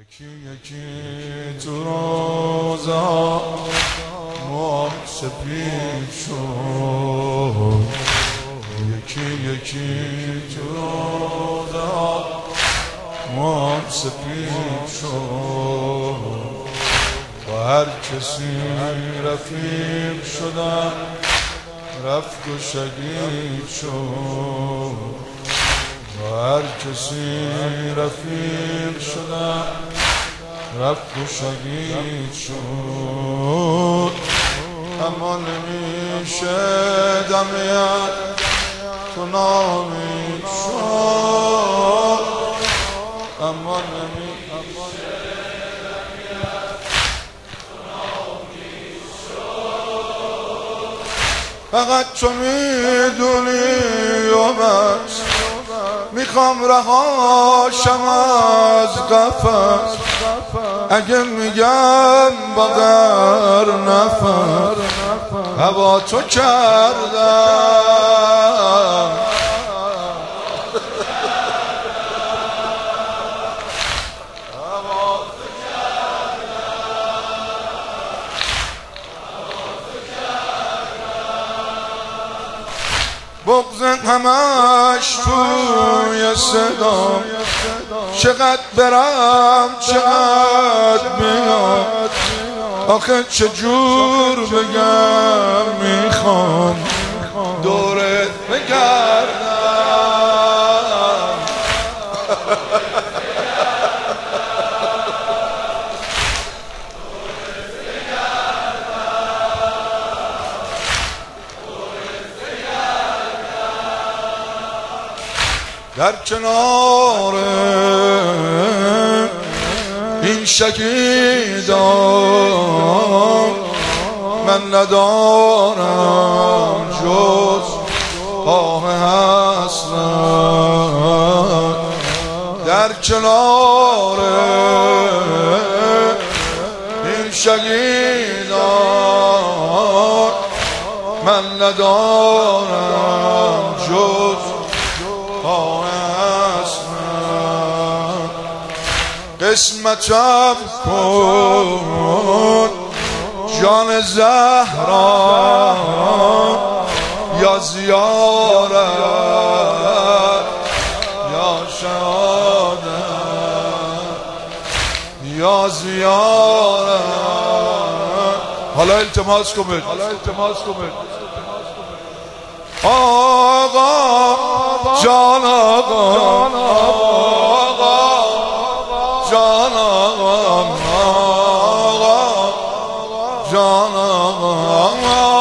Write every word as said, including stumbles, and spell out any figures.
یکی یکی تو روزا ما سپید شد، یکی یکی تو روزا ما سپید شد. و هر کسی رفیق شدن رفت و شهید شد، و هر کسی رفیق شدن رفت و شهید شد. اما نمیشه دمیت تو نامید شد، اما نمیشه دمیت تو نامید شد. فقط تو میدونی و بس میخوام رهاشم از قفس، اگه میگم بغیر نفر هوا تو کردم. بغض همش توی صدام، چقدر برم چقدر بیام، آخه چجور بگم میخوام دورت بگردم. در کنار این شهیدان من ندارم جز آه حسرت. در کنار این شهیدان من ندارم جز آه حسرت. قسمتم کن جان زهرا یا زیارت یا شهادت یا زیارت. حالا التماس کنید، حالا التماس کنید آقا جان، آقا جان، آقا جان، آقا